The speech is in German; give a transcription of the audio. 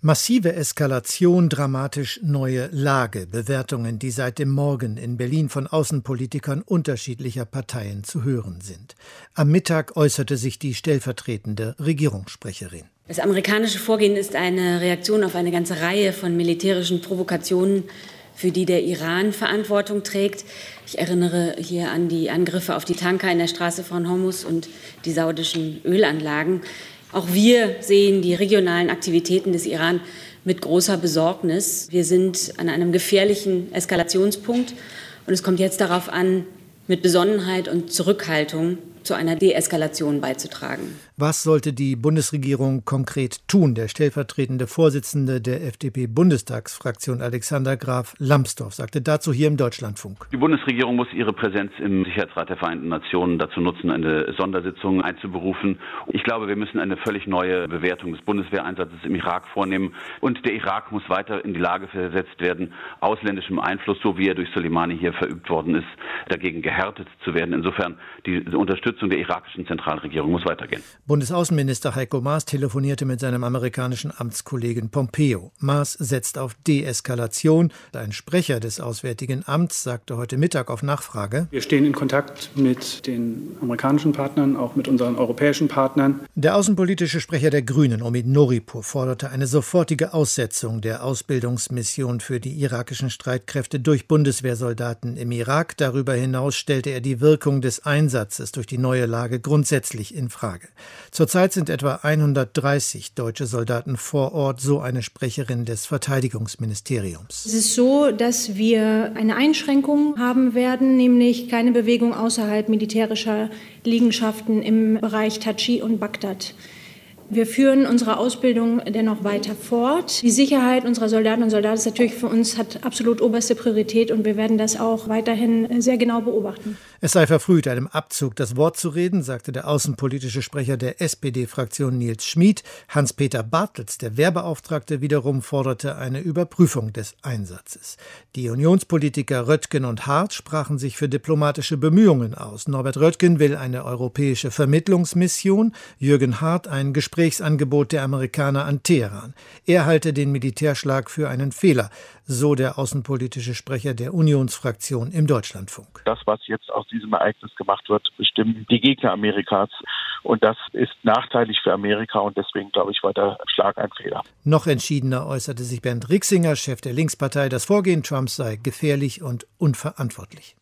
Massive Eskalation, dramatisch neue Lage. Bewertungen, die seit dem Morgen in Berlin von Außenpolitikern unterschiedlicher Parteien zu hören sind. Am Mittag äußerte sich die stellvertretende Regierungssprecherin. Das amerikanische Vorgehen ist eine Reaktion auf eine ganze Reihe von militärischen Provokationen, für die der Iran Verantwortung trägt. Ich erinnere hier an die Angriffe auf die Tanker in der Straße von Hormuz und die saudischen Ölanlagen. Auch wir sehen die regionalen Aktivitäten des Iran mit großer Besorgnis. Wir sind an einem gefährlichen Eskalationspunkt und es kommt jetzt darauf an, mit Besonnenheit und Zurückhaltung zu einer Deeskalation beizutragen. Was sollte die Bundesregierung konkret tun? Der stellvertretende Vorsitzende der FDP-Bundestagsfraktion Alexander Graf Lambsdorff sagte dazu hier im Deutschlandfunk. Die Bundesregierung muss ihre Präsenz im Sicherheitsrat der Vereinten Nationen dazu nutzen, eine Sondersitzung einzuberufen. Ich glaube, wir müssen eine völlig neue Bewertung des Bundeswehreinsatzes im Irak vornehmen. Und der Irak muss weiter in die Lage versetzt werden, ausländischem Einfluss, so wie er durch Soleimani hier verübt worden ist, dagegen gehärtet zu werden. Insofern die Unterstützung der irakischen Zentralregierung muss weitergehen. Bundesaußenminister Heiko Maas telefonierte mit seinem amerikanischen Amtskollegen Pompeo. Maas setzt auf Deeskalation. Ein Sprecher des Auswärtigen Amts sagte heute Mittag auf Nachfrage: Wir stehen in Kontakt mit den amerikanischen Partnern, auch mit unseren europäischen Partnern. Der außenpolitische Sprecher der Grünen, Omid Noripur, forderte eine sofortige Aussetzung der Ausbildungsmission für die irakischen Streitkräfte durch Bundeswehrsoldaten im Irak. Darüber hinaus stellte er die Wirkung des Einsatzes durch die neue Lage grundsätzlich in Frage. Zurzeit sind etwa 130 deutsche Soldaten vor Ort, so eine Sprecherin des Verteidigungsministeriums. Es ist so, dass wir eine Einschränkung haben werden, nämlich keine Bewegung außerhalb militärischer Liegenschaften im Bereich Tadschi und Bagdad. Wir führen unsere Ausbildung dennoch weiter fort. Die Sicherheit unserer Soldaten und Soldaten ist natürlich für uns hat absolut oberste Priorität und wir werden das auch weiterhin sehr genau beobachten. Es sei verfrüht, einem Abzug das Wort zu reden, sagte der außenpolitische Sprecher der SPD-Fraktion Nils Schmid. Hans-Peter Bartels, der Wehrbeauftragte, wiederum forderte eine Überprüfung des Einsatzes. Die Unionspolitiker Röttgen und Hart sprachen sich für diplomatische Bemühungen aus. Norbert Röttgen will eine europäische Vermittlungsmission, Jürgen Hart ein Gesprächsangebot der Amerikaner an Teheran. Er halte den Militärschlag für einen Fehler, so der außenpolitische Sprecher der Unionsfraktion im Deutschlandfunk. Das, was jetzt aus diesem Ereignis gemacht wird, bestimmen die Gegner Amerikas. Und das ist nachteilig für Amerika und deswegen, glaube ich, war der Schlag ein Fehler. Noch entschiedener äußerte sich Bernd Rixinger, Chef der Linkspartei, das Vorgehen Trumps sei gefährlich und unverantwortlich.